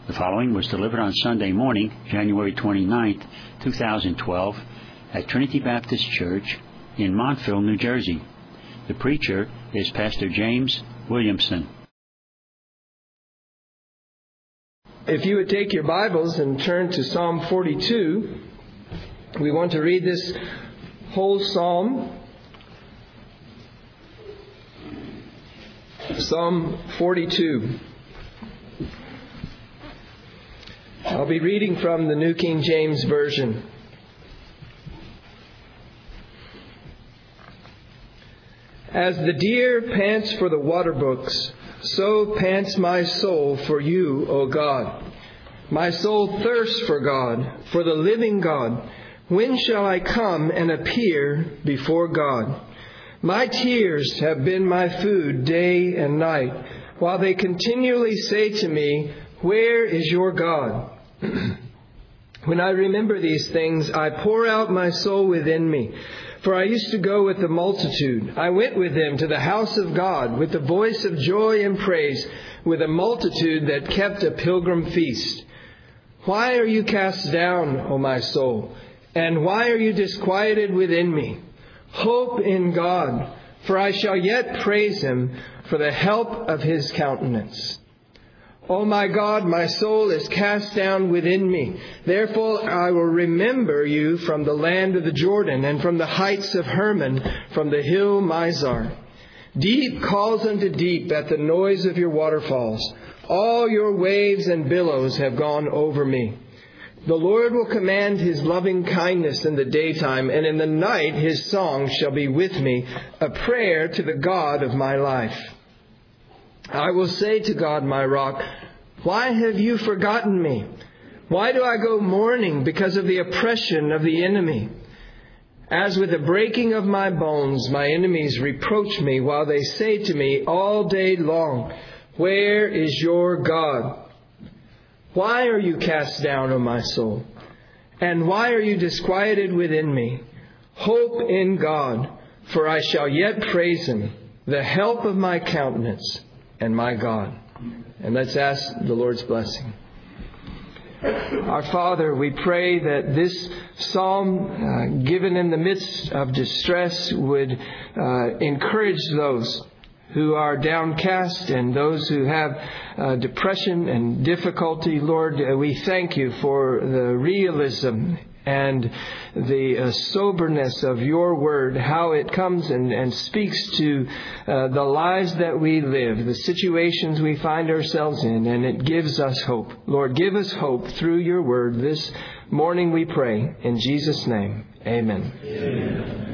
The following was delivered on Sunday morning, January 29th, 2012, at Trinity Baptist Church in Montville, New Jersey. The preacher is Pastor James Williamson. If you would take your Bibles and turn to Psalm 42, we want to read this whole psalm. Psalm 42. I'll be reading from the New King James Version. As the deer pants for the water brooks, so pants my soul for you, O God. My soul thirsts for God, for the living God. When shall I come and appear before God? My tears have been my food day and night, while they continually say to me, where is your God? When I remember these things, I pour out my soul within me. For I used to go with the multitude. I went with them to the house of God with the voice of joy and praise, with a multitude that kept a pilgrim feast. Why are you cast down, O my soul? And why are you disquieted within me? Hope in God, for I shall yet praise Him for the help of His countenance. O my God, my soul is cast down within me. Therefore I will remember you from the land of the Jordan, and from the heights of Hermon, from the hill Mizar. Deep calls unto deep at the noise of your waterfalls. All your waves and billows have gone over me. The Lord will command His loving kindness in the daytime, and in the night His song shall be with me, a prayer to the God of my life. I will say to God, my rock, why have you forgotten me? Why do I go mourning because of the oppression of the enemy? As with the breaking of my bones, my enemies reproach me, while they say to me all day long, where is your God? Why are you cast down, O my soul? And why are you disquieted within me? Hope in God, for I shall yet praise Him, the help of my countenance and my God. And let's ask the Lord's blessing. Our Father, we pray that this psalm, given in the midst of distress, would encourage those who are downcast and those who have depression and difficulty. Lord, we thank you for the realism and the soberness of your word, how it comes and speaks to the lives that we live, the situations we find ourselves in, and it gives us hope. Lord, give us hope through your word. This morning we pray in Jesus' name. Amen. Amen.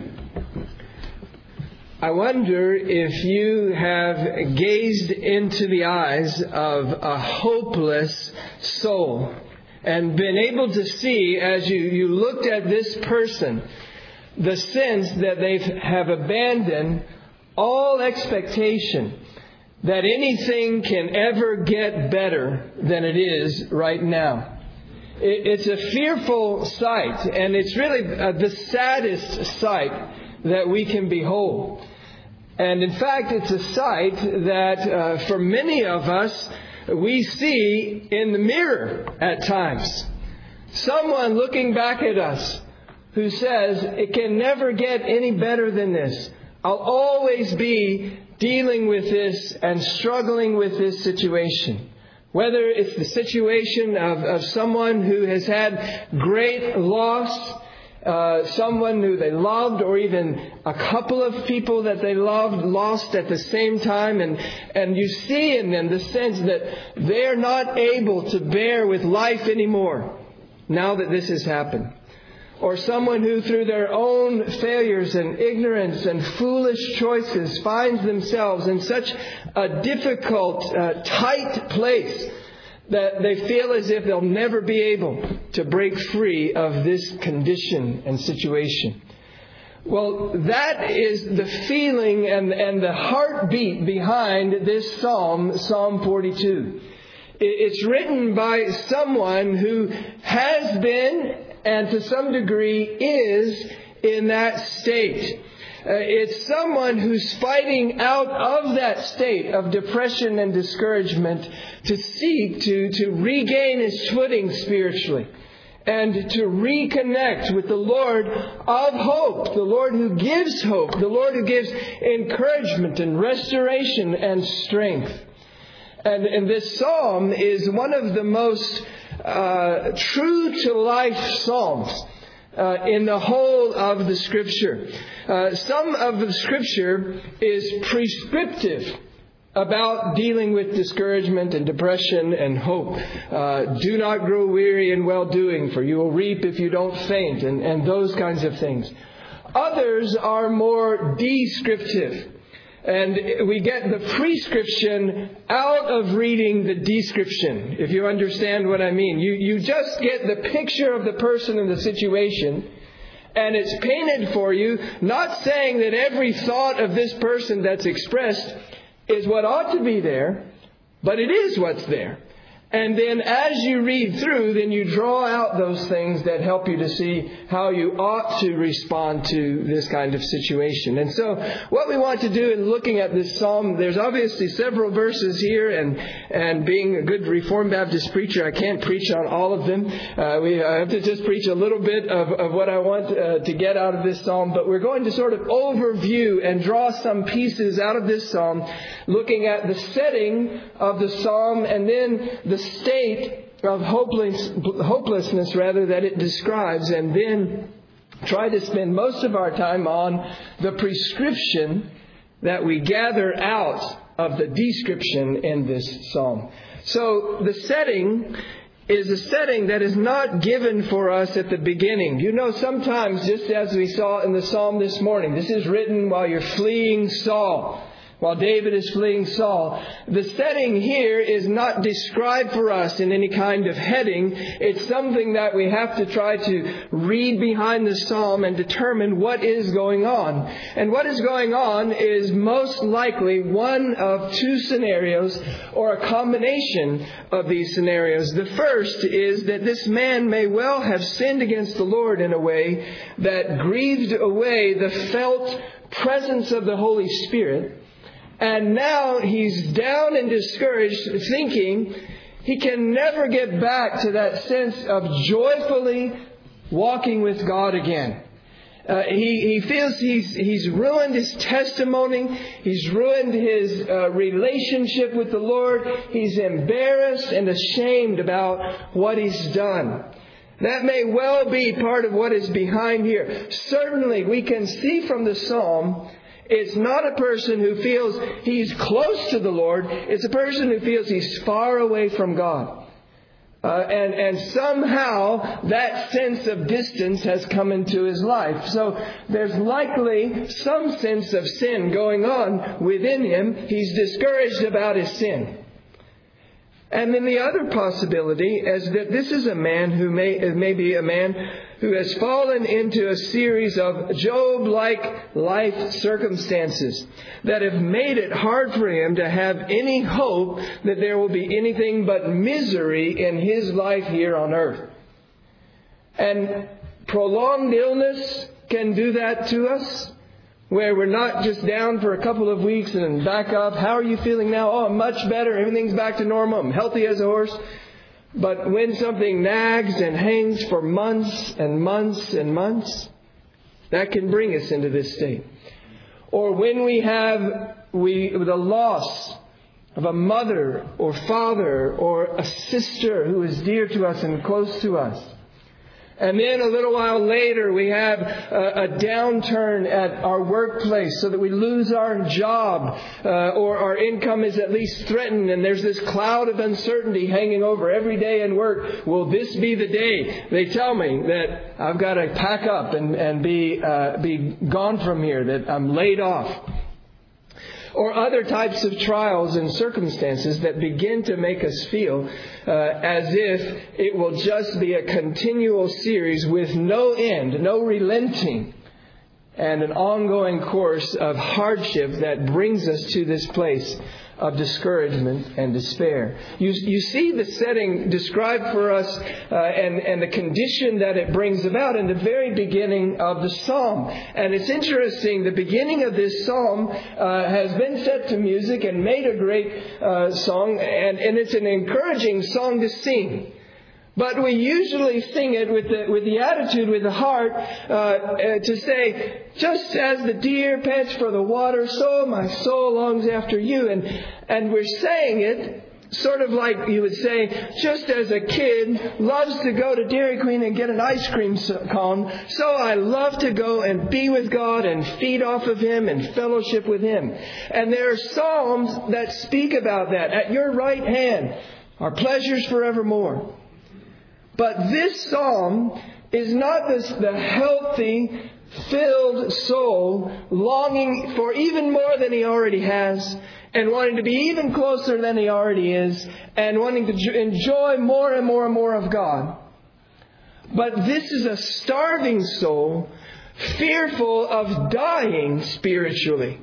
I wonder if you have gazed into the eyes of a hopeless soul and been able to see, as you looked at this person, the sense that they have abandoned all expectation that anything can ever get better than it is right now. It's a fearful sight, and it's really the saddest sight that we can behold. And in fact, it's a sight that for many of us, we see in the mirror at times. Someone looking back at us who says, it can never get any better than this. I'll always be dealing with this and struggling with this situation. Whether it's the situation of someone who has had great loss, someone who they loved, or even a couple of people that they loved lost at the same time, and you see in them the sense that they're not able to bear with life anymore now that this has happened. Or someone who through their own failures and ignorance and foolish choices finds themselves in such a difficult, tight place that they feel as if they'll never be able to break free of this condition and situation. Well, that is the feeling and the heartbeat behind this psalm, Psalm 42. It's written by someone who has been, and to some degree is, in that state. It's someone who's fighting out of that state of depression and discouragement to seek to regain his footing spiritually and to reconnect with the Lord of hope, the Lord who gives hope, the Lord who gives encouragement and restoration and strength. And this psalm is one of the most true-to-life psalms in the whole of the Scripture. Some of the Scripture is prescriptive about dealing with discouragement and depression and hope. Do not grow weary in well-doing, for you will reap if you don't faint, and those kinds of things. Others are more descriptive. And we get the prescription out of reading the description, if you understand what I mean. You just get the picture of the person and the situation, and it's painted for you, not saying that every thought of this person that's expressed is what ought to be there, but it is what's there. And then as you read through, then you draw out those things that help you to see how you ought to respond to this kind of situation. And so what we want to do in looking at this psalm, there's obviously several verses here, and being a good Reformed Baptist preacher, I can't preach on all of them. I have to just preach a little bit of what I want to get out of this psalm. But we're going to sort of overview and draw some pieces out of this psalm, looking at the setting of the psalm and then the state of hopelessness that it describes, and then try to spend most of our time on the prescription that we gather out of the description in this psalm. So the setting is a setting that is not given for us at the beginning. You know, sometimes, just as we saw in the psalm this morning, this is written while you're fleeing Saul. While David is fleeing Saul, the setting here is not described for us in any kind of heading. It's something that we have to try to read behind the psalm and determine what is going on. And what is going on is most likely one of two scenarios, or a combination of these scenarios. The first is that this man may well have sinned against the Lord in a way that grieved away the felt presence of the Holy Spirit. And now he's down and discouraged, thinking he can never get back to that sense of joyfully walking with God again. He feels he's ruined his testimony. He's ruined his relationship with the Lord. He's embarrassed and ashamed about what he's done. That may well be part of what is behind here. Certainly, we can see from the psalm, it's not a person who feels he's close to the Lord. It's a person who feels he's far away from God. And somehow that sense of distance has come into his life. So there's likely some sense of sin going on within him. He's discouraged about his sin. And then the other possibility is that this is a man who may be a man who has fallen into a series of Job-like life circumstances that have made it hard for him to have any hope that there will be anything but misery in his life here on earth. And prolonged illness can do that to us, where we're not just down for a couple of weeks and back up. How are you feeling now? Oh, I'm much better. Everything's back to normal. I'm healthy as a horse. But when something nags and hangs for months and months and months, that can bring us into this state. Or when we have the loss of a mother or father or a sister who is dear to us and close to us. And then a little while later, we have a downturn at our workplace so that we lose our job or our income is at least threatened. And there's this cloud of uncertainty hanging over every day in work. Will this be the day? They tell me that I've got to pack up and be gone from here, that I'm laid off. Or other types of trials and circumstances that begin to make us feel as if it will just be a continual series with no end, no relenting, and an ongoing course of hardship that brings us to this place of discouragement and despair. You see the setting described for us and the condition that it brings about in the very beginning of the psalm. And it's interesting, the beginning of this psalm has been set to music and made a great song, and it's an encouraging song to sing. But we usually sing it with the attitude, with the heart, to say, just as the deer pants for the water, so my soul longs after you. And we're saying it sort of like you would say, just as a kid loves to go to Dairy Queen and get an ice cream cone, so I love to go and be with God and feed off of Him and fellowship with Him. And there are psalms that speak about that. At your right hand are pleasures forevermore. But this psalm is not the healthy, filled soul longing for even more than he already has, and wanting to be even closer than he already is, and wanting to enjoy more and more and more of God. But this is a starving soul, fearful of dying spiritually.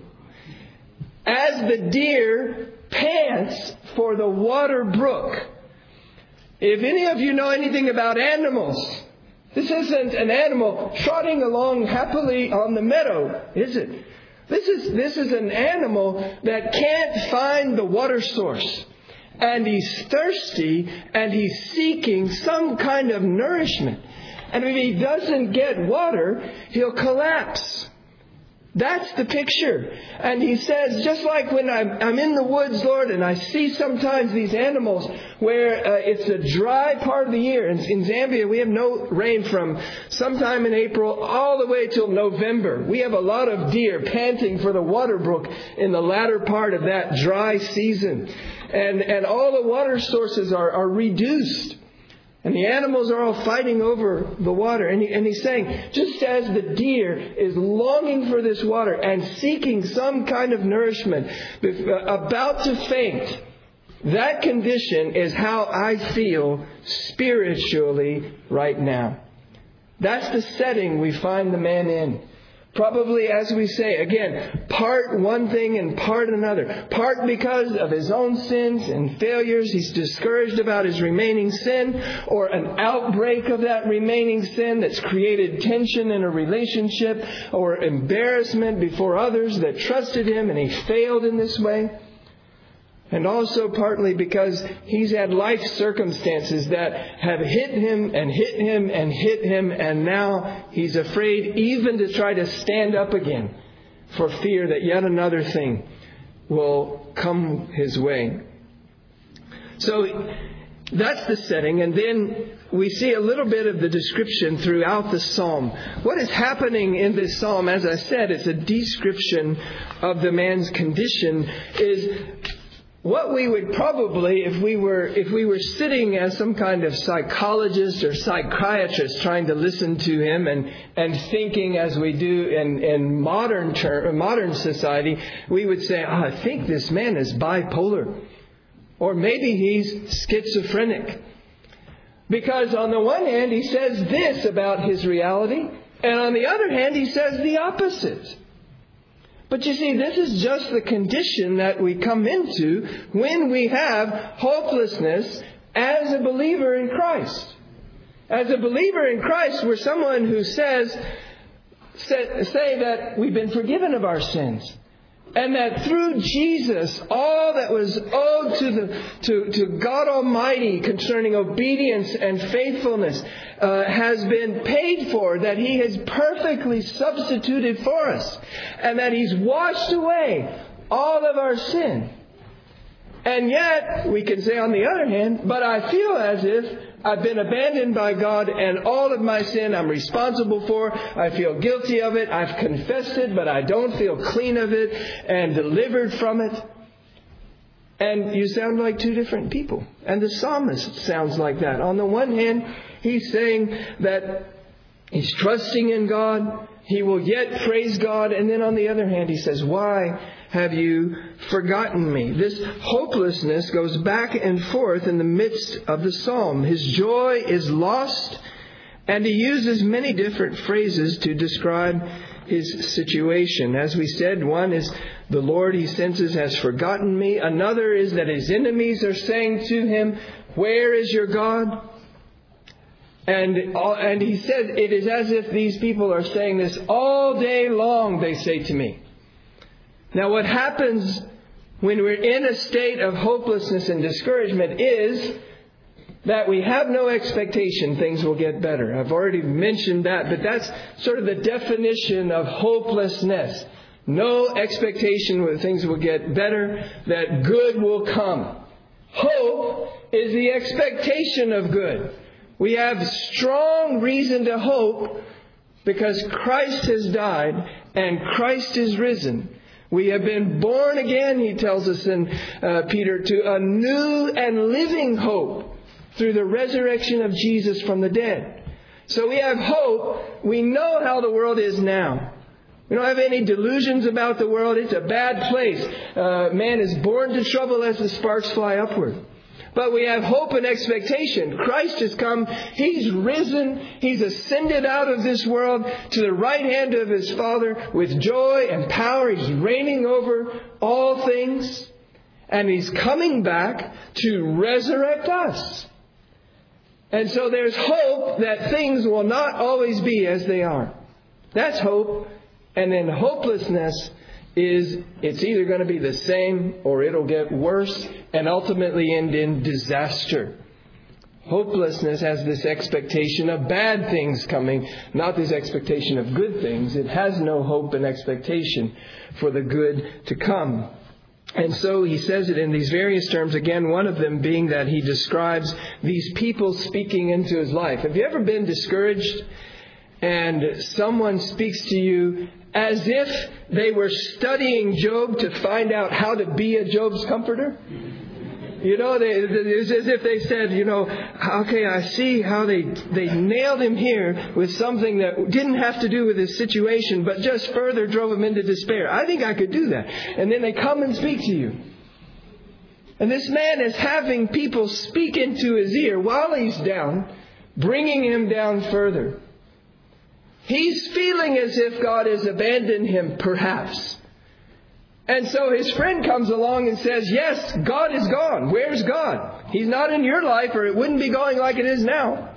As the deer pants for the water brook. If any of you know anything about animals, this isn't an animal trotting along happily on the meadow, is it? This is an animal that can't find the water source. And he's thirsty and he's seeking some kind of nourishment. And if he doesn't get water, he'll collapse. That's the picture. And he says, just like when I'm in the woods, Lord, and I see sometimes these animals where it's a dry part of the year. In Zambia, we have no rain from sometime in April all the way till November. We have a lot of deer panting for the water brook in the latter part of that dry season. And all the water sources are reduced. And the animals are all fighting over the water. And he's saying, just as the deer is longing for this water and seeking some kind of nourishment, about to faint, that condition is how I feel spiritually right now. That's the setting we find the man in. Probably, as we say, again, part one thing and part another. Part because of his own sins and failures. He's discouraged about his remaining sin, or an outbreak of that remaining sin that's created tension in a relationship, or embarrassment before others that trusted him and he failed in this way. And also partly because he's had life circumstances that have hit him and hit him and hit him, and now he's afraid even to try to stand up again for fear that yet another thing will come his way. So that's the setting. And then we see a little bit of the description throughout the psalm. What is happening in this psalm, as I said, it's a description of the man's condition, is what we would probably, if we were sitting as some kind of psychologist or psychiatrist trying to listen to him and thinking as we do in modern society, we would say, I think this man is bipolar. Or maybe he's schizophrenic. Because on the one hand, he says this about his reality, and on the other hand, he says the opposite. But you see, this is just the condition that we come into when we have hopelessness as a believer in Christ. As a believer in Christ, we're someone who say that we've been forgiven of our sins. And that through Jesus, all that was owed to God Almighty concerning obedience and faithfulness has been paid for, that He has perfectly substituted for us, and that He's washed away all of our sin. And yet, we can say on the other hand, but I feel as if I've been abandoned by God, and all of my sin I'm responsible for. I feel guilty of it. I've confessed it, but I don't feel clean of it and delivered from it. And you sound like two different people. And the psalmist sounds like that. On the one hand, he's saying that he's trusting in God. He will yet praise God. And then on the other hand, he says, why have you forgotten me? This hopelessness goes back and forth in the midst of the psalm. His joy is lost, and he uses many different phrases to describe his situation. As we said, one is The Lord, he senses, has forgotten me. Another is that his enemies are saying to him, where is your God? And he said, it is as if these people are saying this all day long, they say to me. Now what happens when we're in a state of hopelessness and discouragement is that we have no expectation things will get better. I've already mentioned that, but that's sort of the definition of hopelessness. No expectation that things will get better, that good will come. Hope is the expectation of good. We have strong reason to hope because Christ has died and Christ is risen. We have been born again, he tells us in Peter, to a new and living hope through the resurrection of Jesus from the dead. So we have hope. We know how the world is now. We don't have any delusions about the world. It's a bad place. Man is born to trouble as the sparks fly upward. But we have hope and expectation. Christ has come. He's risen. He's ascended out of this world to the right hand of his Father with joy and power. He's reigning over all things. And he's coming back to resurrect us. And so there's hope that things will not always be as they are. That's hope. And then hopelessness is it's either going to be the same or it'll get worse and ultimately end in disaster. Hopelessness has this expectation of bad things coming, not this expectation of good things. It has no hope and expectation for the good to come. And so he says it in these various terms, again, one of them being that he describes these people speaking into his life. Have you ever been discouraged and someone speaks to you as if they were studying Job to find out how to be a Job's comforter? You know, it's as if they said, you know, okay, I see how they nailed him here with something that didn't have to do with his situation, but just further drove him into despair. I think I could do that. And then they come and speak to you. And this man is having people speak into his ear while he's down, bringing him down further. He's feeling as if God has abandoned him, perhaps. And so his friend comes along and says, yes, God is gone. Where's God? He's not in your life, or it wouldn't be going like it is now.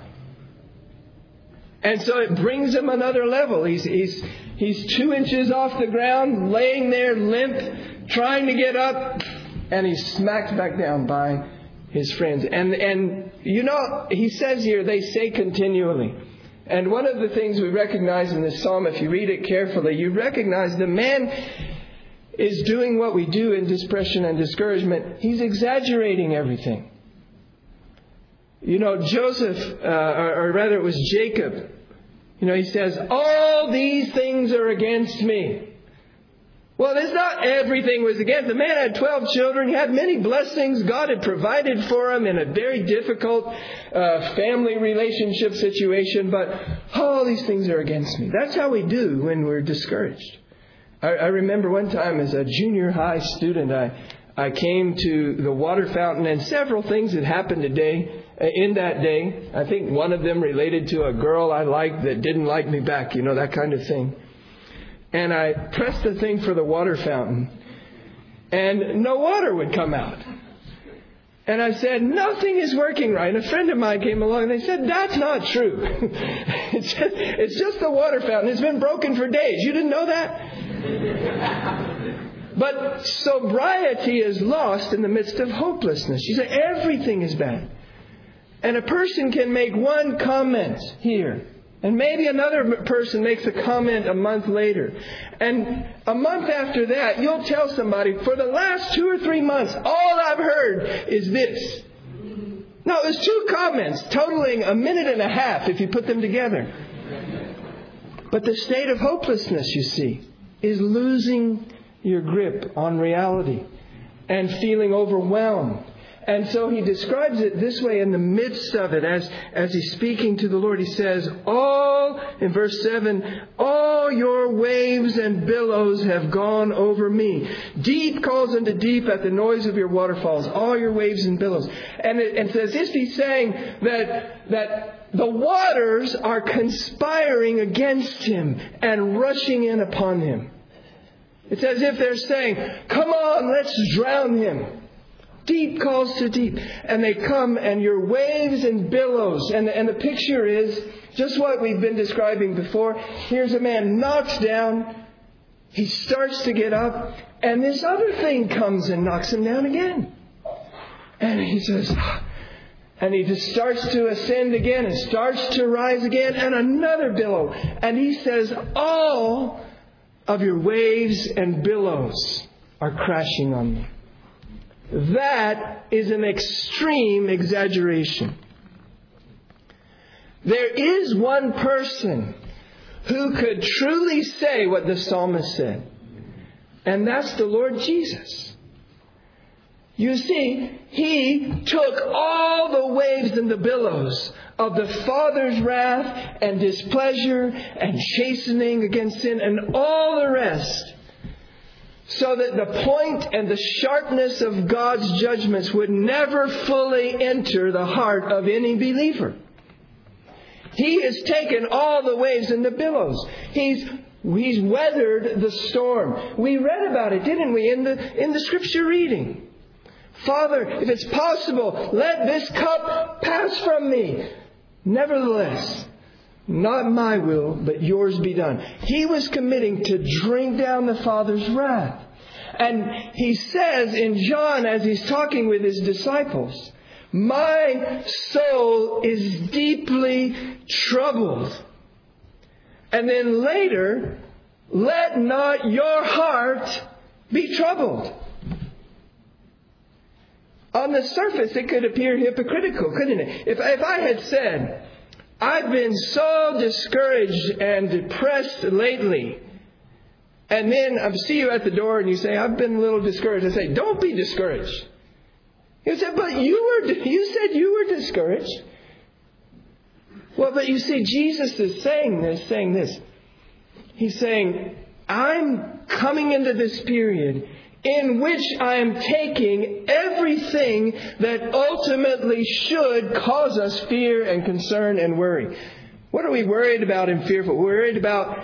And so it brings him another level. He's 2 inches off the ground, laying there limp, trying to get up, and he's smacked back down by his friends. And you know, he says here, they say continually. And one of the things we recognize in this psalm, if you read it carefully, you recognize the man is doing what we do in depression and discouragement. He's exaggerating everything. You know, Joseph, or rather it was Jacob. You know, he says, all these things are against me. Well, it's not everything was against. The man had 12 children. He had many blessings. God had provided for him in a very difficult family relationship situation. But all these things are against me. That's how we do when we're discouraged. I remember one time as a junior high student, I came to the water fountain, and several things had happened in that day. I think one of them related to a girl I liked that didn't like me back, you know, that kind of thing. And I pressed the thing for the water fountain, and no water would come out. And I said, nothing is working right. And a friend of mine came along and they said, that's not true. It's just the water fountain. It's been broken for days. You didn't know that? But sobriety is lost in the midst of hopelessness. You say everything is bad. And a person can make one comment here. And maybe another person makes a comment a month later. And a month after that, you'll tell somebody, for the last 2 or 3 months, all I've heard is this. No, there's 2 comments totaling a minute and a half if you put them together. But the state of hopelessness, you see, is losing your grip on reality and feeling overwhelmed. And so he describes it this way in the midst of it as he's speaking to the Lord. He says, in verse 7, all your waves and billows have gone over me. Deep calls unto deep at the noise of your waterfalls. All your waves and billows. And it says this, he's saying that the waters are conspiring against him and rushing in upon him. It's as if they're saying, come on, let's drown him. Deep calls to deep. And they come and your waves and billows. And the picture is just what we've been describing before. Here's a man knocks down. He starts to get up. And this other thing comes and knocks him down again. And he says, and he just starts to ascend again and starts to rise again. And another billow. And he says, all of your waves and billows are crashing on me. That is an extreme exaggeration. There is one person who could truly say what the psalmist said. And that's the Lord Jesus. You see, He took all the waves and the billows of the Father's wrath and displeasure and chastening against sin and all the rest, so that the point and the sharpness of God's judgments would never fully enter the heart of any believer. He has taken all the waves and the billows. He's weathered the storm. We read about it, didn't we, in the scripture reading? Father, if it's possible, let this cup pass from me. Nevertheless, not my will, but yours be done. He was committing to drink down the Father's wrath. And he says in John, as he's talking with his disciples, my soul is deeply troubled. And then later, let not your heart be troubled. On the surface, it could appear hypocritical, couldn't it? If I had said, I've been so discouraged and depressed lately, and then I see you at the door and you say, I've been a little discouraged. I say, don't be discouraged. You said, but you said you were discouraged. Well, but you see, Jesus is saying this. He's saying, I'm coming into this period in which I am taking everything that ultimately should cause us fear and concern and worry. What are we worried about and fearful? We're worried about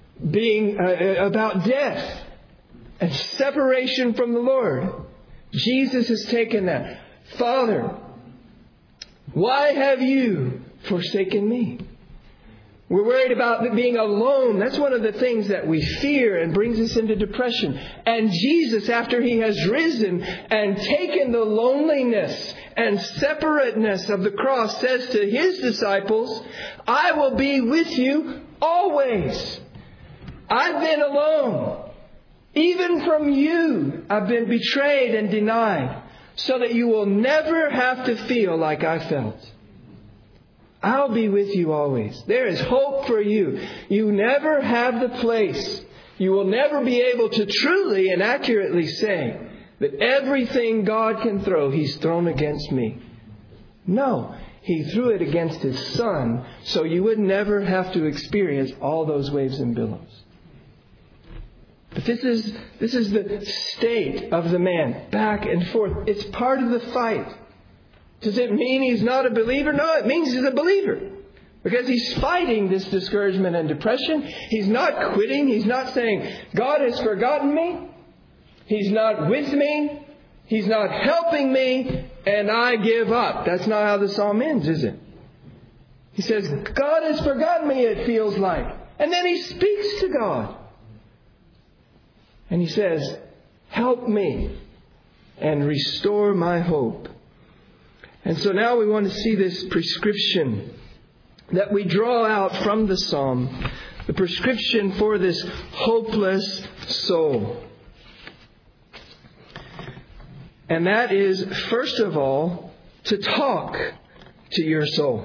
about death and separation from the Lord. Jesus has taken that. Father, why have you forsaken me? We're worried about being alone. That's one of the things that we fear and brings us into depression. And Jesus, after He has risen and taken the loneliness and separateness of the cross, says to His disciples, I will be with you always. I've been alone. Even from you, I've been betrayed and denied, so that you will never have to feel like I felt. I'll be with you always. There is hope for you. You never have the place. You will never be able to truly and accurately say that everything God can throw, He's thrown against me. No, He threw it against His Son, so you would never have to experience all those waves and billows. But this is the state of the man, back and forth. It's part of the fight. Does it mean he's not a believer? No, it means he's a believer. Because he's fighting this discouragement and depression. He's not quitting. He's not saying, God has forgotten me. He's not with me. He's not helping me. And I give up. That's not how the psalm ends, is it? He says, God has forgotten me, it feels like. And then he speaks to God. And he says, help me and restore my hope. And so now we want to see this prescription that we draw out from the psalm. The prescription for this hopeless soul. And that is, first of all, to talk to your soul.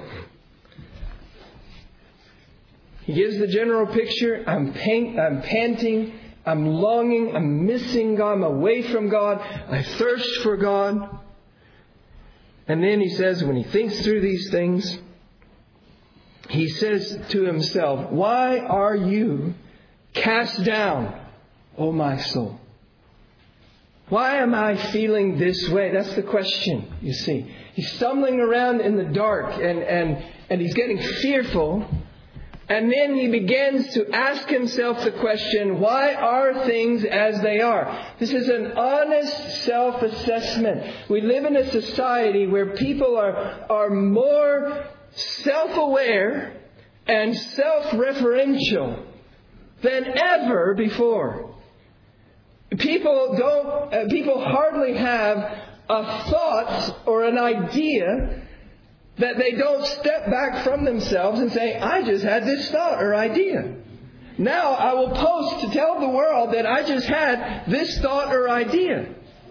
He gives the general picture. I'm panting. I'm longing. I'm missing God. I'm away from God. I thirst for God. And then he says, when he thinks through these things, he says to himself, why are you cast down, O my soul? Why am I feeling this way? That's the question, you see. He's stumbling around in the dark and he's getting fearful. And then he begins to ask himself the question, why are things as they are? This is an honest self-assessment. We live in a society where people are more self-aware and self-referential than ever before. People hardly have a thought or an idea that they don't step back from themselves and say, I just had this thought or idea. Now I will post to tell the world that I just had this thought or idea.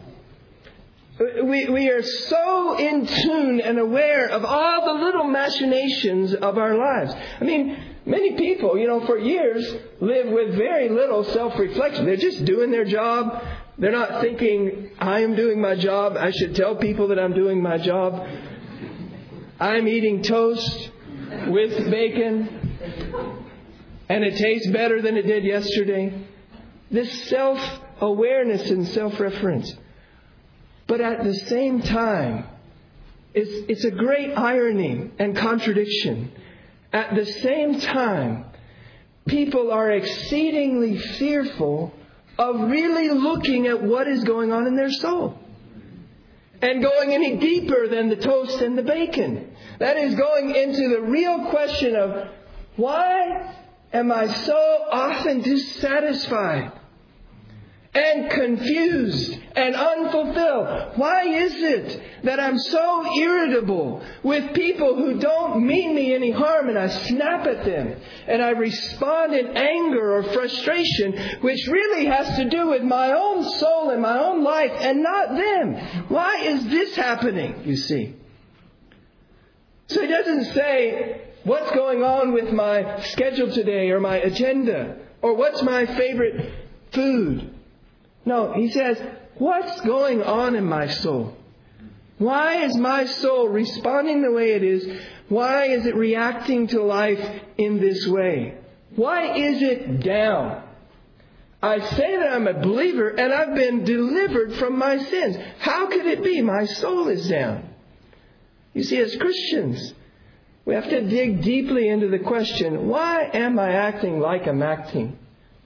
We are so in tune and aware of all the little machinations of our lives. I mean, many people, for years live with very little self-reflection. They're just doing their job. They're not thinking, I am doing my job. I should tell people that I'm doing my job. I'm eating toast with bacon, and it tastes better than it did yesterday. This self-awareness and self-reference. But at the same time, it's a great irony and contradiction. At the same time, people are exceedingly fearful of really looking at what is going on in their soul. And going any deeper than the toast and the bacon. That is going into the real question of, why am I so often dissatisfied and confused and unfulfilled? Why is it that I'm so irritable with people who don't mean me any harm, and I snap at them and I respond in anger or frustration, which really has to do with my own soul and my own life and not them? Why is this happening, you see? So he doesn't say, what's going on with my schedule today or my agenda or what's my favorite food. No, he says, what's going on in my soul? Why is my soul responding the way it is? Why is it reacting to life in this way? Why is it down? I say that I'm a believer and I've been delivered from my sins. How could it be my soul is down? You see, as Christians, we have to dig deeply into the question, why am I acting like I'm acting?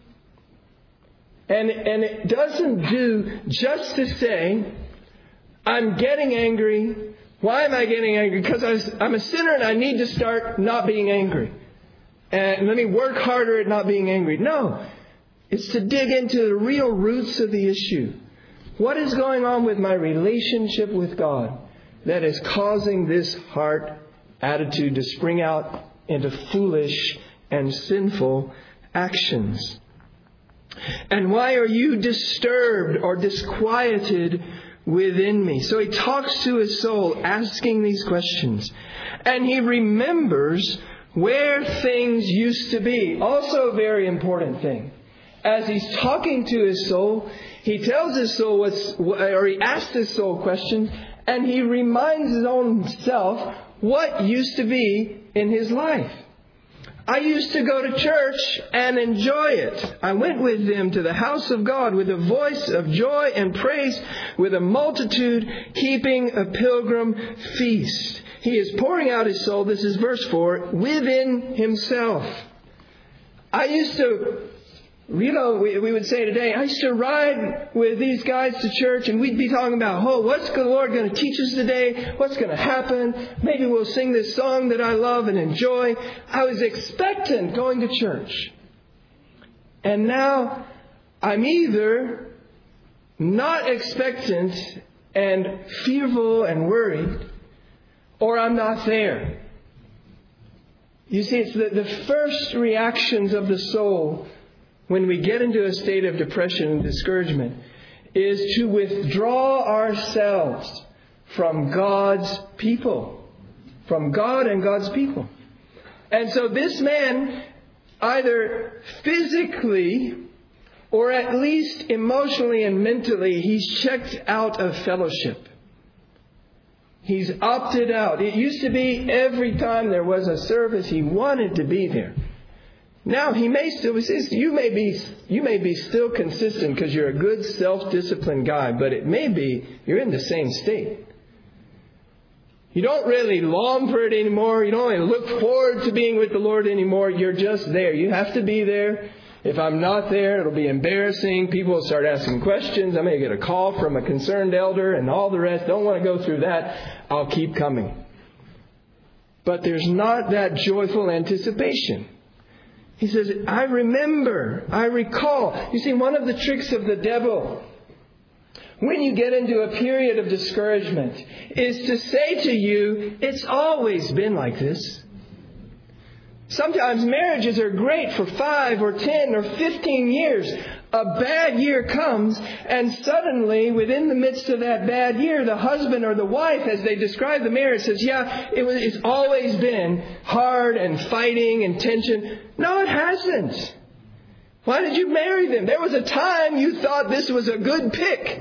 And it doesn't do just to say, I'm getting angry. Why am I getting angry? Because I'm a sinner and I need to start not being angry. And let me work harder at not being angry. No, it's to dig into the real roots of the issue. What is going on with my relationship with God that is causing this heart attitude to spring out into foolish and sinful actions? And why are you disturbed or disquieted within me? So he talks to his soul, asking these questions. And he remembers where things used to be. Also a very important thing. As he's talking to his soul, he tells his soul he asks his soul questions, and he reminds his own self what used to be in his life. I used to go to church and enjoy it. I went with them to the house of God with a voice of joy and praise, with a multitude keeping a pilgrim feast. He is pouring out his soul, this is verse 4, within himself. I used to, we would say today, I used to ride with these guys to church and we'd be talking about, what's the Lord going to teach us today? What's going to happen? Maybe we'll sing this song that I love and enjoy. I was expectant going to church. And now I'm either not expectant and fearful and worried, or I'm not there. You see, it's the first reactions of the soul when we get into a state of depression and discouragement is to withdraw ourselves from God's people. From God and God's people. And so this man, either physically or at least emotionally and mentally, he's checked out of fellowship. He's opted out. It used to be every time there was a service, he wanted to be there. Now, he may still be, you may be still consistent because you're a good self-disciplined guy, but it may be you're in the same state. You don't really long for it anymore. You don't really look forward to being with the Lord anymore. You're just there. You have to be there. If I'm not there, it'll be embarrassing. People will start asking questions. I may get a call from a concerned elder and all the rest. Don't want to go through that. I'll keep coming. But there's not that joyful anticipation. He says, I remember, I recall. You see, one of the tricks of the devil, when you get into a period of discouragement, is to say to you, it's always been like this. Sometimes marriages are great for 5 or 10 or 15 years. A bad year comes, and suddenly, within the midst of that bad year, the husband or the wife, as they describe the marriage, says, yeah, it's always been hard and fighting and tension. No, it hasn't. Why did you marry them? There was a time you thought this was a good pick.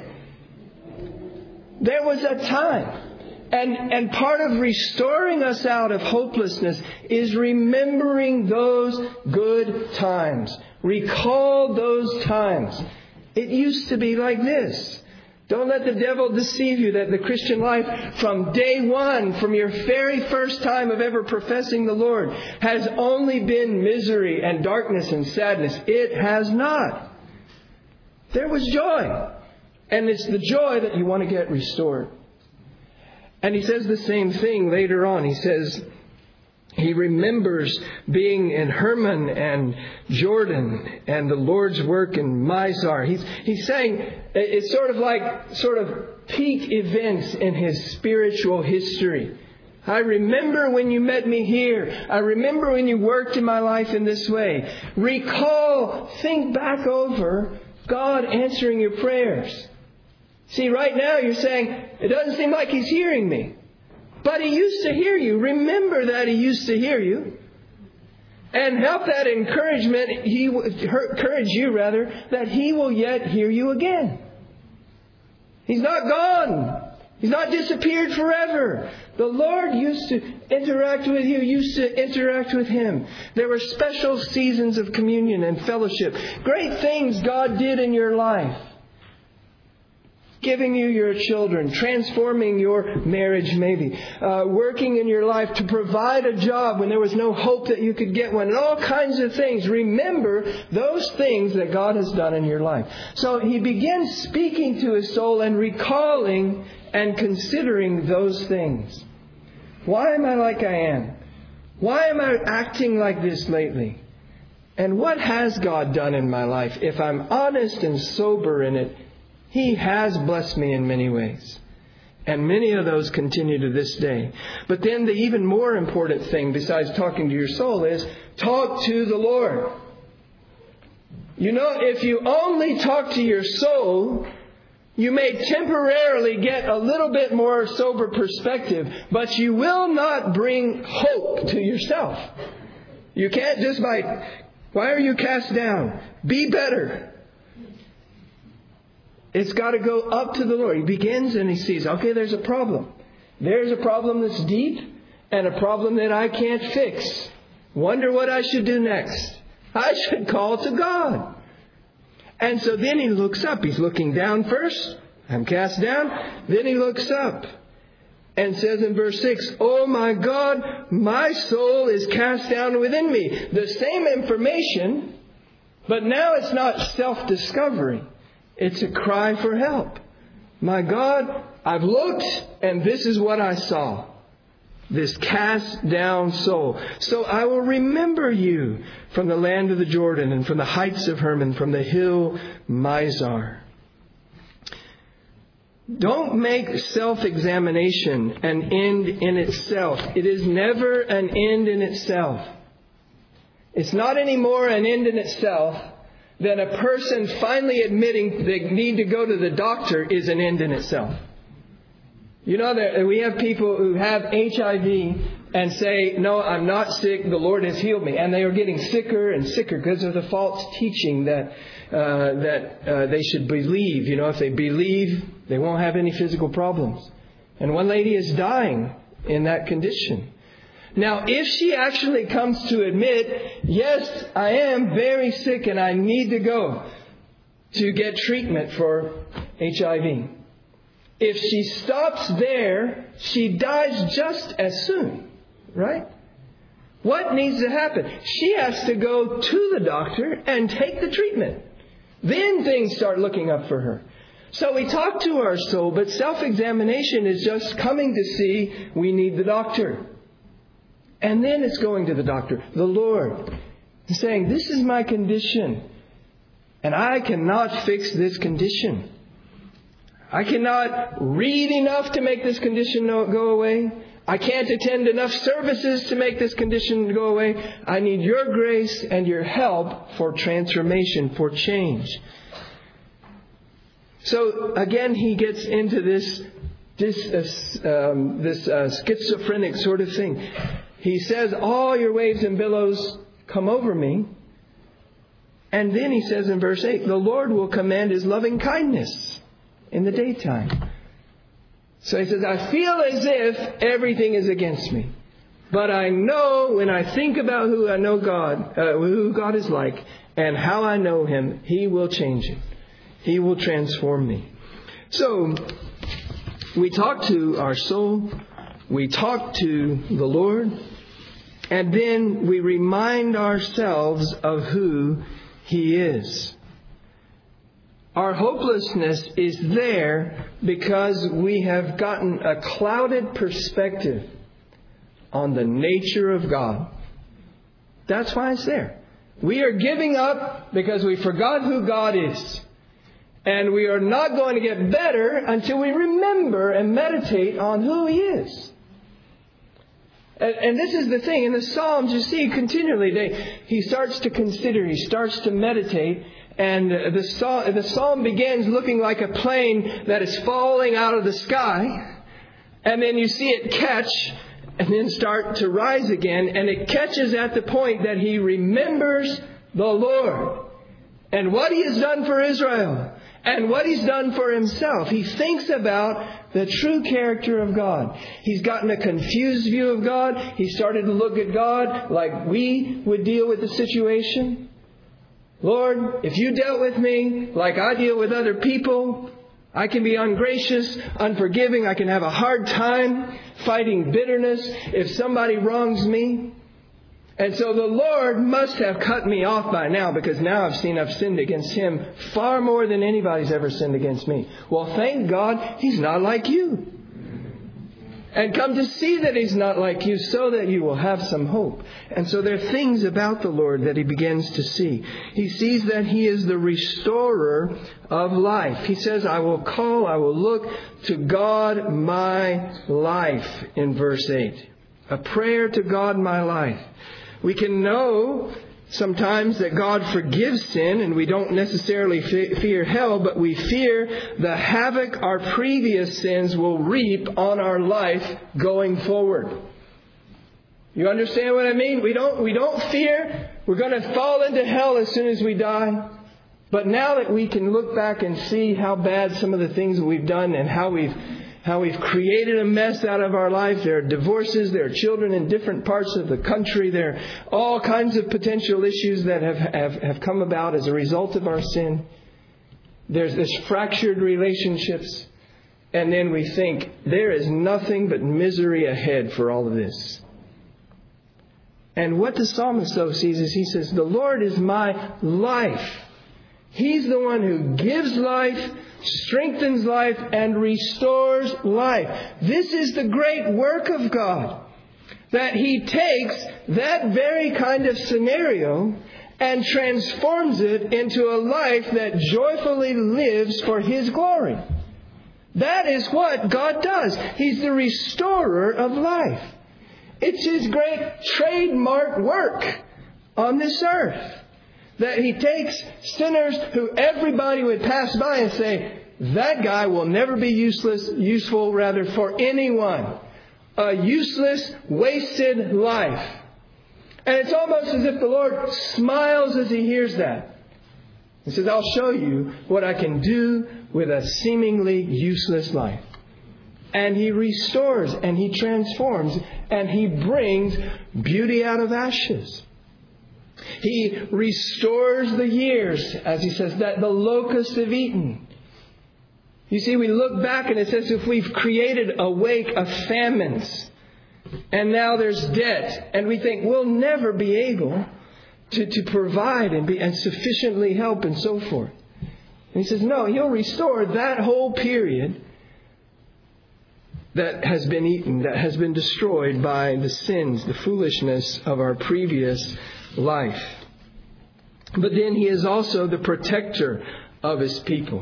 There was a time. And part of restoring us out of hopelessness is remembering those good times. Recall those times. It used to be like this. Don't let the devil deceive you that the Christian life from day one, from your very first time of ever professing the Lord, has only been misery and darkness and sadness. It has not. There was joy. And it's the joy that you want to get restored. And he says the same thing later on. He says he remembers being in Hermon and Jordan and the Lord's work in Mizar. He's saying it's sort of peak events in his spiritual history. I remember when you met me here. I remember when you worked in my life in this way. Recall, think back over God answering your prayers. See, right now you're saying, it doesn't seem like He's hearing me. But He used to hear you. Remember that He used to hear you. And help that encourage you, that He will yet hear you again. He's not gone. He's not disappeared forever. The Lord used to interact with you, used to interact with Him. There were special seasons of communion and fellowship. Great things God did in your life. Giving you your children, transforming your marriage maybe, working in your life to provide a job when there was no hope that you could get one, and all kinds of things. Remember those things that God has done in your life. So he begins speaking to his soul and recalling and considering those things. Why am I like I am? Why am I acting like this lately? And what has God done in my life? If I'm honest and sober in it, He has blessed me in many ways. And many of those continue to this day. But then the even more important thing besides talking to your soul is talk to the Lord. You know, if you only talk to your soul, you may temporarily get a little bit more sober perspective, but you will not bring hope to yourself. You can't just why are you cast down? Be better. It's got to go up to the Lord. He begins and he sees, okay, there's a problem. There's a problem that's deep and a problem that I can't fix. Wonder what I should do next. I should call to God. And so then he looks up. He's looking down first. I'm cast down. Then he looks up and says in verse 6, "Oh my God, my soul is cast down within me." The same information, but now it's not self-discovery. It's a cry for help. My God, I've looked and this is what I saw. This cast down soul. So I will remember you from the land of the Jordan and from the heights of Hermon, from the hill Mizar. Don't make self-examination an end in itself. It is never an end in itself. It's not anymore an end in itself than a person finally admitting they need to go to the doctor is an end in itself. You know that we have people who have HIV and say, "No, I'm not sick. The Lord has healed me," and they are getting sicker and sicker because of the false teaching that they should believe. You know, if they believe, they won't have any physical problems. And one lady is dying in that condition. Now, if she actually comes to admit, "Yes, I am very sick and I need to go to get treatment for HIV," If she stops there, she dies just as soon, right? What needs to happen? She has to go to the doctor and take the treatment. Then things start looking up for her. So we talk to our soul, but self-examination is just coming to see we need the doctor. And then it's going to the doctor, the Lord, and saying, this is my condition, and I cannot fix this condition. I cannot read enough to make this condition go away. I can't attend enough services to make this condition go away. I need your grace and your help for transformation, for change. So again, he gets into this schizophrenic sort of thing. He says, all your waves and billows come over me. And then he says in verse 8, the Lord will command His loving kindness in the daytime. So he says, I feel as if everything is against me. But I know when I think about who God is like and how I know Him, He will change it. He will transform me. So we talk to our soul. We talk to the Lord. And then we remind ourselves of who He is. Our hopelessness is there because we have gotten a clouded perspective on the nature of God. That's why it's there. We are giving up because we forgot who God is. And we are not going to get better until we remember and meditate on who He is. And this is the thing. In the Psalms, you see continually, he starts to consider, he starts to meditate. And the psalm begins looking like a plane that is falling out of the sky. And then you see it catch and then start to rise again. And it catches at the point that he remembers the Lord and what He has done for Israel and what He's done for Himself. He thinks about the true character of God. He's gotten a confused view of God. He started to look at God like we would deal with the situation. Lord, if You dealt with me like I deal with other people, I can be ungracious, unforgiving. I can have a hard time fighting bitterness if somebody wrongs me. And so the Lord must have cut me off by now, because now I've sinned against Him far more than anybody's ever sinned against me. Well, thank God He's not like you. And come to see that He's not like you so that you will have some hope. And so there are things about the Lord that he begins to see. He sees that He is the restorer of life. He says, I will look to God my life, in verse 8. A prayer to God my life. We can know sometimes that God forgives sin, and we don't necessarily fear hell, but we fear the havoc our previous sins will reap on our life going forward. You understand what I mean? We don't fear we're going to fall into hell as soon as we die. But now that we can look back and see how bad some of the things that we've done and how we've created a mess out of our life. There are divorces. There are children in different parts of the country. There are all kinds of potential issues that have come about as a result of our sin. There's this fractured relationships. And then we think there is nothing but misery ahead for all of this. And what the psalmist though sees is he says, the Lord is my life. He's the one who gives life, strengthens life, and restores life. This is the great work of God. That He takes that very kind of scenario and transforms it into a life that joyfully lives for His glory. That is what God does. He's the restorer of life. It's His great trademark work on this earth. That He takes sinners who everybody would pass by and say, that guy will never be useful for anyone. A useless, wasted life. And it's almost as if the Lord smiles as He hears that. He says, I'll show you what I can do with a seemingly useless life. And He restores and He transforms and He brings beauty out of ashes. He restores the years, as He says, that the locusts have eaten. You see, we look back and it says if we've created a wake of famines and now there's debt and we think we'll never be able to provide and sufficiently help and so forth. And he says, no, He'll restore that whole period that has been eaten, that has been destroyed by the sins, the foolishness of our previous life. But then He is also the protector of His people.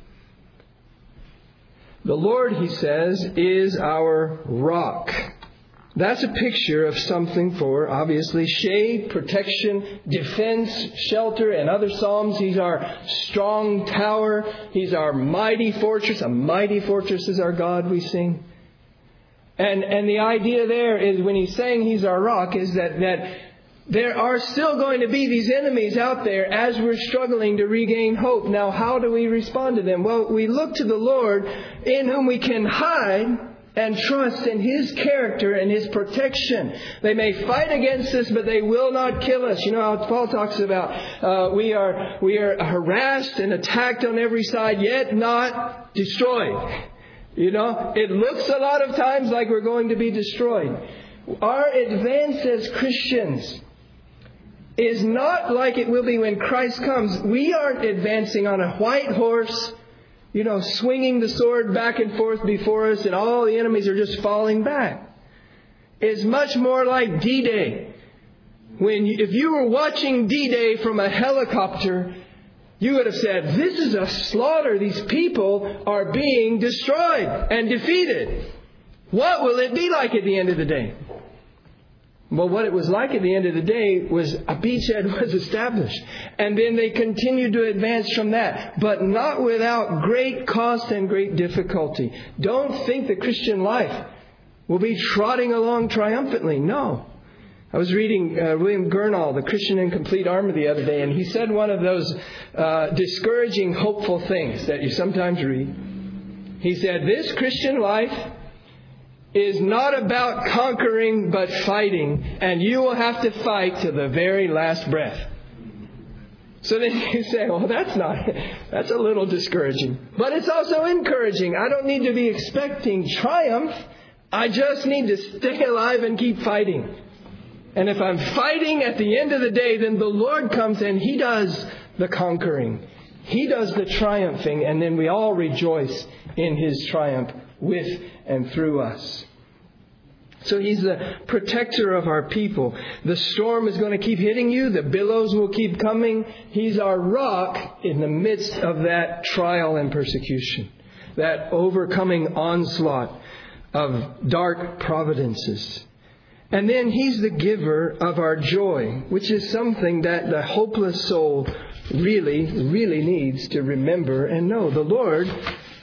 The Lord, He says, is our rock. That's a picture of something for, obviously, shade, protection, defense, shelter. And other Psalms, He's our strong tower. He's our mighty fortress. A mighty fortress is our God, we sing. And the idea there is when He's saying He's our rock is that there are still going to be these enemies out there as we're struggling to regain hope. Now, how do we respond to them? Well, we look to the Lord in whom we can hide and trust in His character and His protection. They may fight against us, but they will not kill us. You know how Paul talks about we are harassed and attacked on every side, yet not destroyed. You know, it looks a lot of times like we're going to be destroyed. Our advance as Christians is not like it will be when Christ comes. We aren't advancing on a white horse, you know, swinging the sword back and forth before us and all the enemies are just falling back. It's much more like D-Day. If you were watching D-Day from a helicopter, you would have said, this is a slaughter. These people are being destroyed and defeated. What will it be like at the end of the day? Well, what it was like at the end of the day was a beachhead was established. And then they continued to advance from that. But not without great cost and great difficulty. Don't think the Christian life will be trotting along triumphantly. No. I was reading William Gurnall, The Christian in Complete Armor, the other day, and he said one of those discouraging, hopeful things that you sometimes read. He said, this Christian life is not about conquering but fighting, and you will have to fight to the very last breath. So then you say, well, that's a little discouraging. But it's also encouraging. I don't need to be expecting triumph. I just need to stay alive and keep fighting. And if I'm fighting at the end of the day, then the Lord comes and He does the conquering. He does the triumphing, and then we all rejoice in His triumph with and through us. So He's the protector of our people. The storm is going to keep hitting you. The billows will keep coming. He's our rock in the midst of that trial and persecution. That overcoming onslaught of dark providences. And then He's the giver of our joy, which is something that the hopeless soul really, really needs to remember and know. The Lord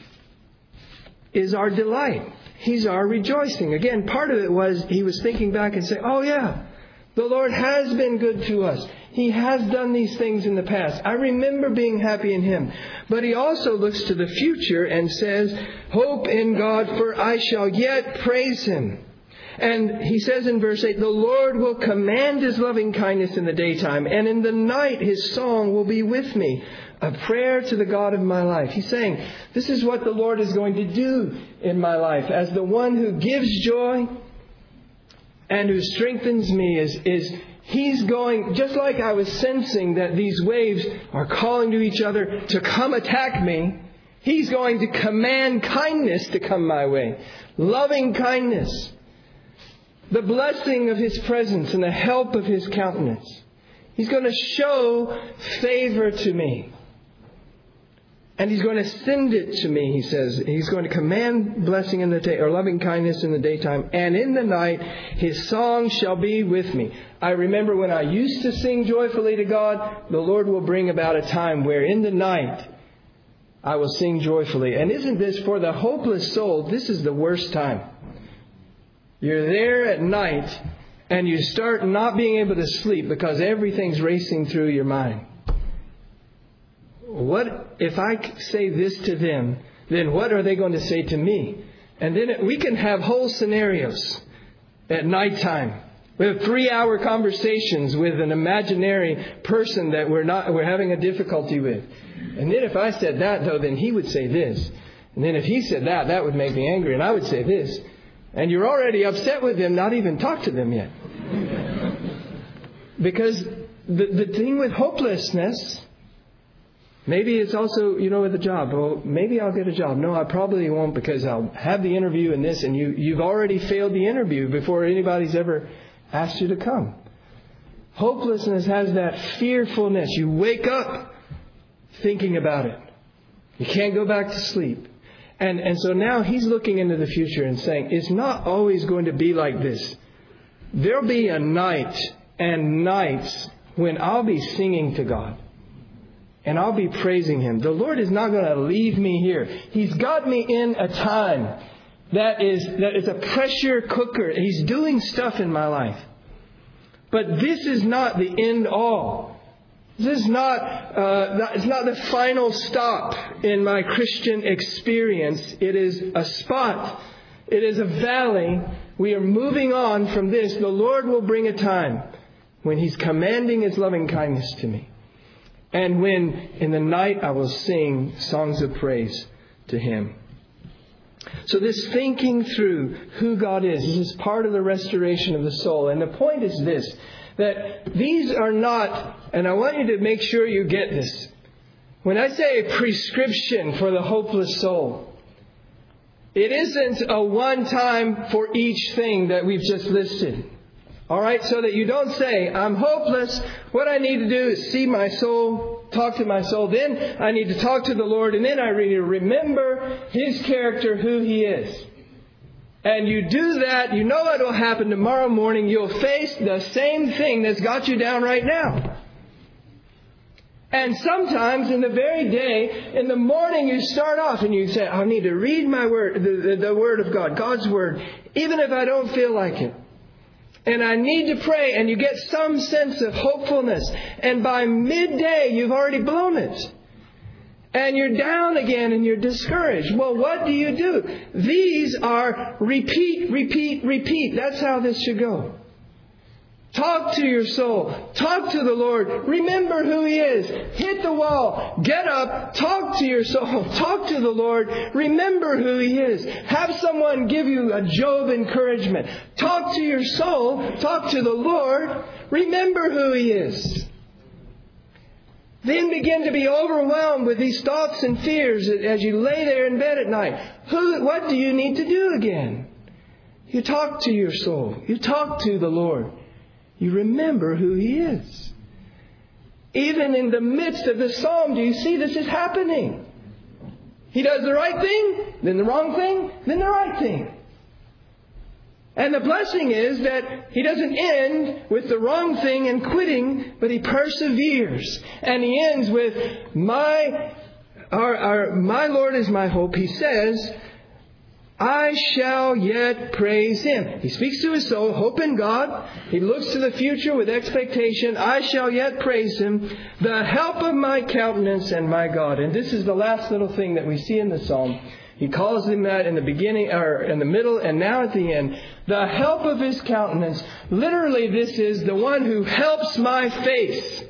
is our delight. He's our rejoicing. Again, part of it was he was thinking back and saying, oh yeah, the Lord has been good to us. He has done these things in the past. I remember being happy in Him. But he also looks to the future and says, hope in God, for I shall yet praise Him. And he says in verse 8, the Lord will command His loving kindness in the daytime, and in the night His song will be with me, a prayer to the God of my life. He's saying, this is what the Lord is going to do in my life. As the one who gives joy and who strengthens me is He's going, just like I was sensing that these waves are calling to each other to come attack me, He's going to command kindness to come my way. Loving kindness. The blessing of His presence and the help of His countenance. He's going to show favor to me. And He's going to send it to me, he says. He's going to command blessing in the day, or loving kindness in the daytime. And in the night, His song shall be with me. I remember when I used to sing joyfully to God, the Lord will bring about a time where in the night, I will sing joyfully. And isn't this, for the hopeless soul, this is the worst time. You're there at night and you start not being able to sleep because everything's racing through your mind. What if I say this to them, then what are they going to say to me? And then we can have whole scenarios at nighttime. We have 3-hour conversations with an imaginary person that we're having a difficulty with. And then if I said that, though, then he would say this. And then if he said that, that would make me angry. And I would say this. And you're already upset with them, not even talked to them yet. Because the thing with hopelessness, maybe it's also, with a job. Well, maybe I'll get a job. No, I probably won't because I'll have the interview and this. And you've already failed the interview before anybody's ever asked you to come. Hopelessness has that fearfulness. You wake up thinking about it. You can't go back to sleep. And so now he's looking into the future and saying, it's not always going to be like this. There'll be a night and nights when I'll be singing to God. And I'll be praising Him. The Lord is not going to leave me here. He's got me in a time that is a pressure cooker. He's doing stuff in my life. But this is not the end all. This is not, it's not the final stop in my Christian experience. It is a spot. It is a valley. We are moving on from this. The Lord will bring a time when He's commanding His loving kindness to me. And when in the night I will sing songs of praise to Him. So this thinking through who God is is part of the restoration of the soul. And the point is this, that these are not, and I want you to make sure you get this. When I say a prescription for the hopeless soul, it isn't a one-time for each thing that we've just listed. All right, so that you don't say, I'm hopeless. What I need to do is see my soul, talk to my soul. Then I need to talk to the Lord. And then I need to remember His character, who He is. And you do that, you know what will happen tomorrow morning. You'll face the same thing that's got you down right now. And sometimes in the very day, in the morning you start off and you say, I need to read my word, the Word of God, God's Word, even if I don't feel like it. And I need to pray, and you get some sense of hopefulness. And by midday, you've already blown it. And you're down again and you're discouraged. Well, what do you do? These are repeat, repeat, repeat. That's how this should go. Talk to your soul. Talk to the Lord. Remember who He is. Hit the wall. Get up. Talk to your soul. Talk to the Lord. Remember who He is. Have someone give you a Job encouragement. Talk to your soul. Talk to the Lord. Remember who He is. Then begin to be overwhelmed with these thoughts and fears as you lay there in bed at night. What do you need to do again? You talk to your soul. You talk to the Lord. You remember who He is. Even in the midst of the psalm, do you see this is happening? He does the right thing, then the wrong thing, then the right thing. And the blessing is that He doesn't end with the wrong thing and quitting, but He perseveres. And He ends with, my Lord is my hope. He says, I shall yet praise Him. He speaks to his soul, hope in God. He looks to the future with expectation. I shall yet praise Him, the help of my countenance and my God. And this is the last little thing that we see in the psalm. He calls Him that in the beginning, or in the middle, and now at the end. The help of His countenance. Literally, this is the one who helps my face.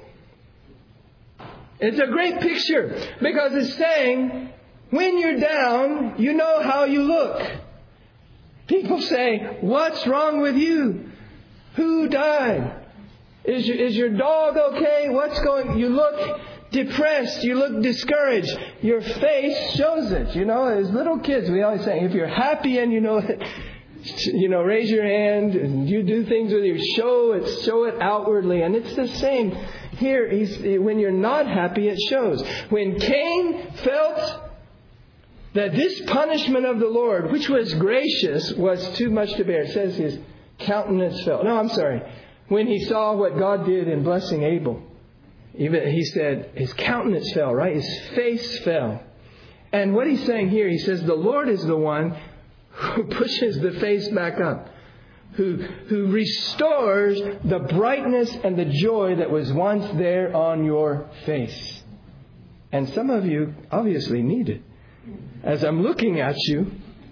It's a great picture because it's saying, when you're down, you know how you look. People say, what's wrong with you? Who died? Is your dog okay? You look depressed. You look discouraged. Your face shows it. As little kids, we always say, if you're happy and you know it, raise your hand and you do things with your show it outwardly. And it's the same here. When you're not happy, it shows. When Cain felt that this punishment of the Lord, which was gracious, was too much to bear. It says his countenance fell. No, I'm sorry. When he saw what God did in blessing Abel, he said his countenance fell, right? His face fell. And what he's saying here, he says the Lord is the one who pushes the face back up, who restores the brightness and the joy that was once there on your face. And some of you obviously need it. As I'm looking at you,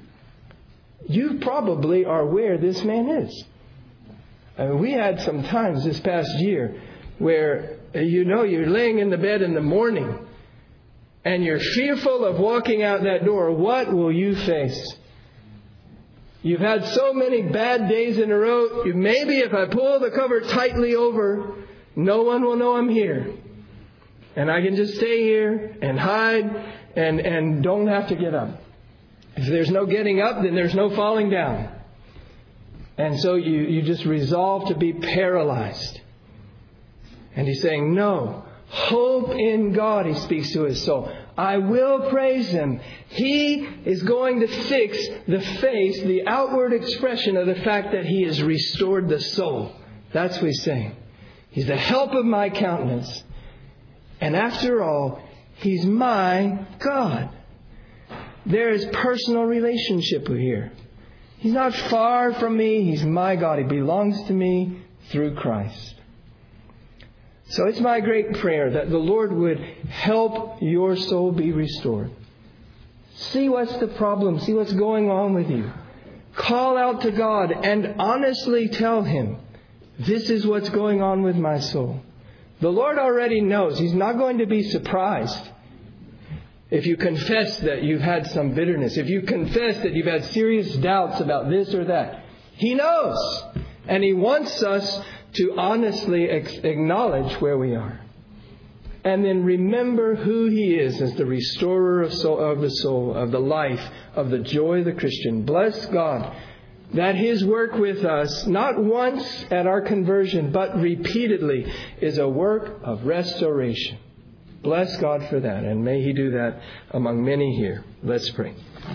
you probably are where this man is. We had some times this past year where, you're laying in the bed in the morning and you're fearful of walking out that door, what will you face? You've had so many bad days in a row. Maybe if I pull the cover tightly over, no one will know I'm here. And I can just stay here and hide and don't have to get up. If there's no getting up, then there's no falling down. And so you just resolve to be paralyzed. And he's saying, no, hope in God, he speaks to his soul. I will praise Him. He is going to fix the face, the outward expression of the fact that He has restored the soul. That's what he's saying. He's the help of my countenance. And after all, He's my God. There is personal relationship here. He's not far from me. He's my God. He belongs to me through Christ. So it's my great prayer that the Lord would help your soul be restored. See what's the problem. See what's going on with you. Call out to God and honestly tell Him, this is what's going on with my soul. The Lord already knows. He's not going to be surprised if you confess that you've had some bitterness. If you confess that you've had serious doubts about this or that. He knows. And He wants us to honestly acknowledge where we are. And then remember who He is as the restorer of the soul, of the life, of the joy of the Christian. Bless God that His work with us, not once at our conversion, but repeatedly, is a work of restoration. Bless God for that, and may He do that among many here. Let's pray.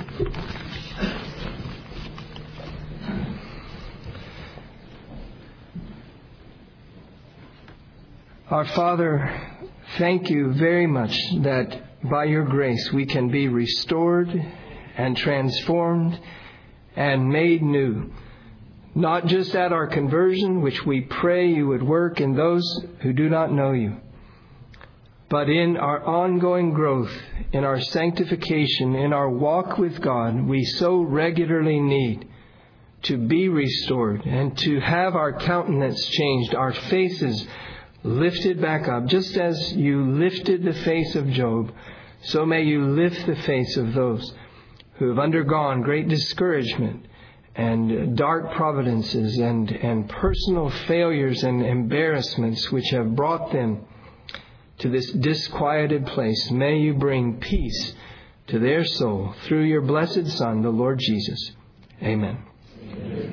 Our Father, thank You very much that by Your grace we can be restored and transformed and made new. Not just at our conversion, which we pray You would work in those who do not know You, but in our ongoing growth, in our sanctification, in our walk with God, we so regularly need to be restored and to have our countenance changed, our faces lifted back up. Just as You lifted the face of Job, so may You lift the face of those who have undergone great discouragement and dark providences and personal failures and embarrassments which have brought them to this disquieted place. May You bring peace to their soul through Your blessed Son, the Lord Jesus. Amen.